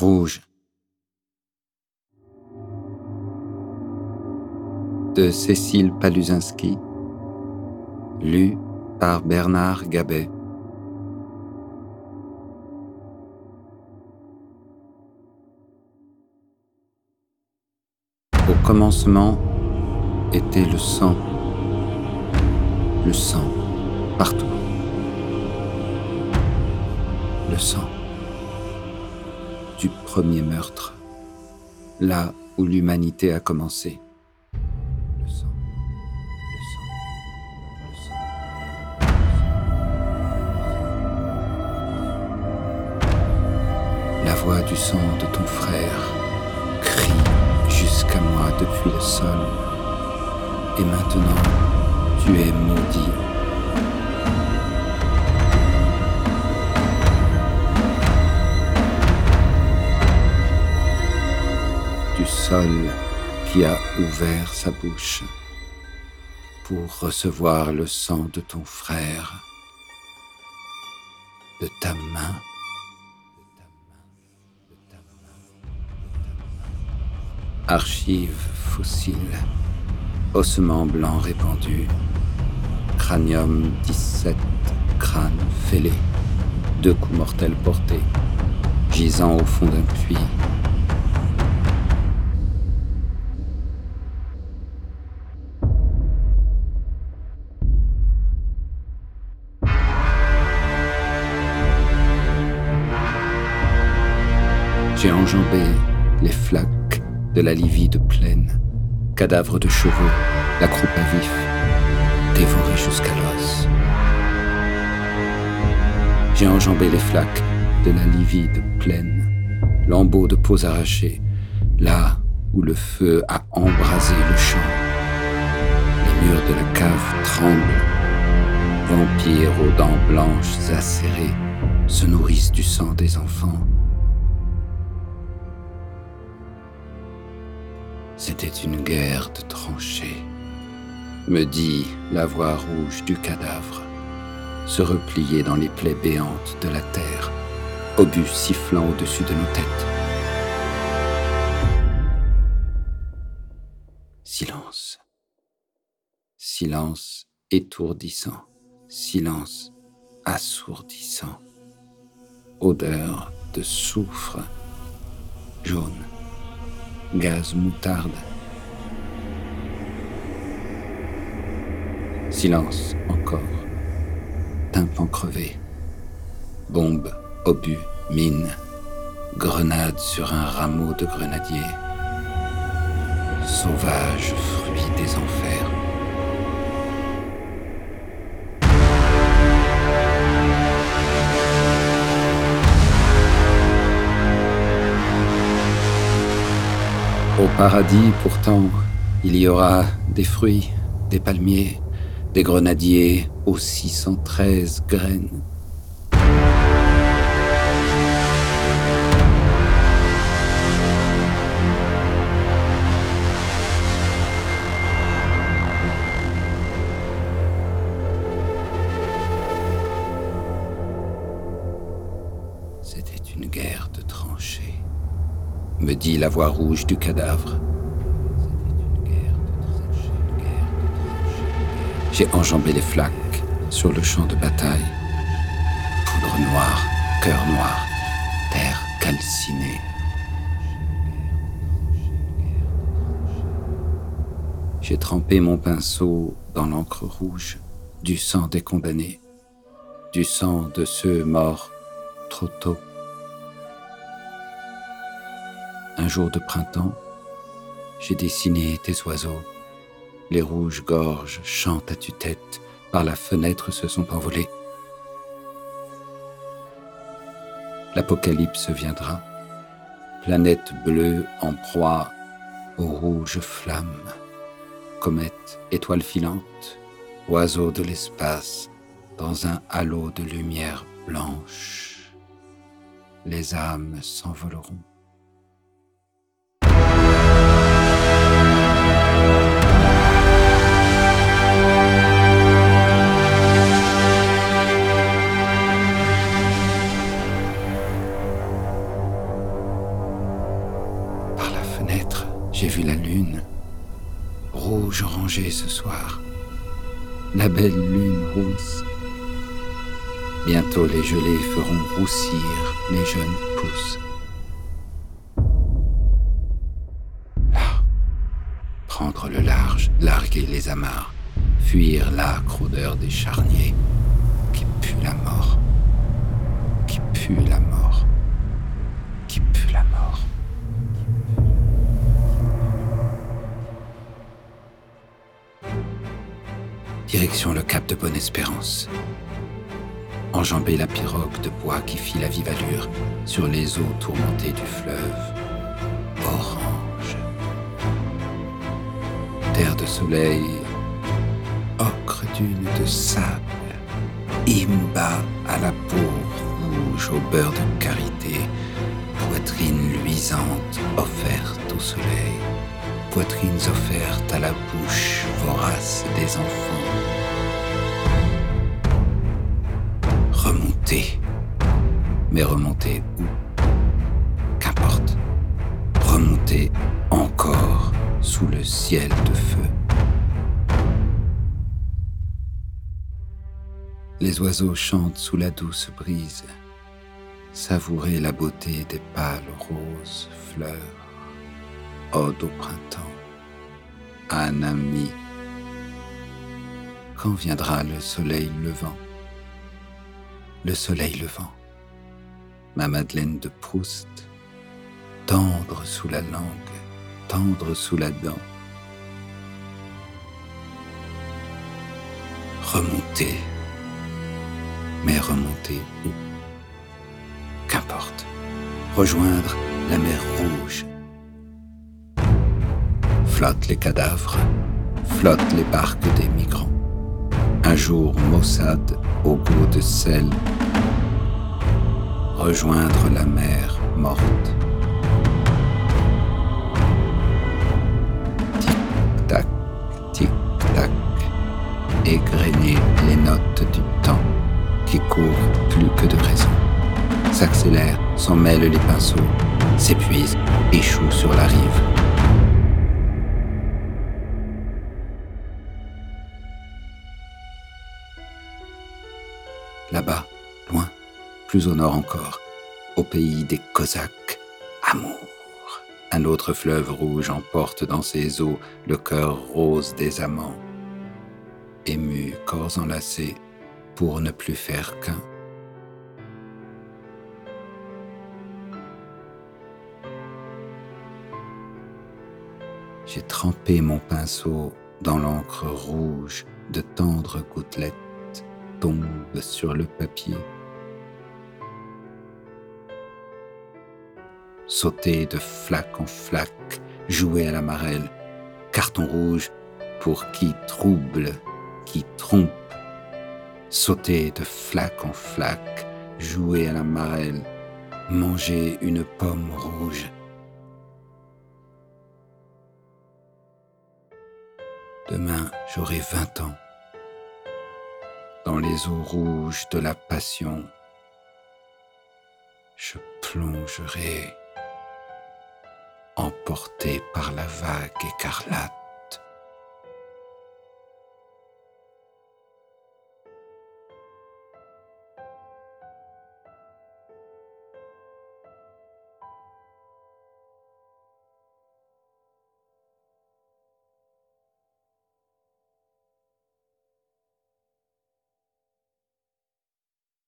Rouge de Cécile Paluzinski, lu par Bernard Gabet. Au commencement était le sang partout. Le sang du premier meurtre, là où l'humanité a commencé. Le sang. La voix du sang de ton frère crie jusqu'à moi depuis le sol. Et maintenant, tu es maudit. Du sol qui a ouvert sa bouche pour recevoir le sang de ton frère, de ta main. Archives fossiles, ossements blancs répandus, cranium 17, crâne fêlé, 2 coups mortels portés, gisant au fond d'un puits. J'ai enjambé les flaques de la livide plaine, cadavres de chevaux, la croupe à vif, dévorée jusqu'à l'os. J'ai enjambé les flaques de la livide plaine, lambeaux de peaux arrachées, là où le feu a embrasé le champ. Les murs de la cave tremblent, vampires aux dents blanches acérées se nourrissent du sang des enfants. C'était une guerre de tranchées, me dit la voix rouge du cadavre, se replier dans les plaies béantes de la terre, obus sifflant au-dessus de nos têtes. Silence. Silence étourdissant, silence assourdissant. Odeur de soufre jaune. Gaz moutarde. Silence encore. Tympan crevé. Bombe, obus, mine. Grenade sur un rameau de grenadier. Sauvage fruit des enfers. Au paradis, pourtant, il y aura des fruits, des palmiers, des grenadiers aux 613 graines. C'était une guerre de tranchées, me dit la voix rouge du cadavre. J'ai enjambé les flaques sur le champ de bataille. Poudre noire, cœur noir, terre calcinée. J'ai trempé mon pinceau dans l'encre rouge du sang des condamnés, du sang de ceux morts trop tôt. Un jour de printemps, j'ai dessiné tes oiseaux. Les rouges gorges chantent à tue-tête, par la fenêtre se sont envolées. L'apocalypse viendra, planète bleue en proie aux rouges flammes, comète, étoile filante, oiseau de l'espace, dans un halo de lumière blanche. Les âmes s'envoleront. fenêtre, j'ai vu la lune, rouge orangée ce soir, la belle lune rousse. Bientôt les gelées feront roussir les jeunes pousses. Là, prendre le large, larguer les amarres, fuir l'âcre odeur des charniers qui pue la mort, qui pue la mort, qui pue la mort. Direction le cap de Bonne-Espérance. Enjamber la pirogue de bois qui file à vive allure sur les eaux tourmentées du fleuve. Orange. Terre de soleil, ocre dune de sable, imba à la peau rouge au beurre de karité, poitrine luisante offerte au soleil, poitrines offertes à la bouche vorace des enfants. Remonter. Mais remonter où? Qu'importe. Remonter encore sous le ciel de feu. Les oiseaux chantent sous la douce brise. Savourer la beauté des pâles roses fleurs. Ode au printemps. À un ami. Quand viendra le soleil levant? Le soleil levant, ma Madeleine de Proust, tendre sous la langue, tendre sous la dent. Remonter, mais remonter où? Qu'importe, rejoindre la mer Rouge. Flottent les cadavres, flottent les barques des migrants. Un jour maussade au goût de sel, rejoindre la mer morte. Tic-tac, tic-tac, égrener les notes du temps qui court plus que de raison, s'accélère, s'en mêlent les pinceaux, s'épuise, échoue sur la rive. Là-bas, loin, plus au nord encore, au pays des Cosaques, amour. Un autre fleuve rouge emporte dans ses eaux le cœur rose des amants. Émus, corps enlacés, pour ne plus faire qu'un. J'ai trempé mon pinceau dans l'encre rouge de tendres gouttelettes tombe sur le papier. Sauter de flaque en flaque, jouer à la marelle, carton rouge pour qui trouble, qui trompe. Sauter de flaque en flaque, jouer à la marelle, manger une pomme rouge. Demain, j'aurai 20 ans. Dans les eaux rouges de la passion, je plongerai, emporté par la vague écarlate.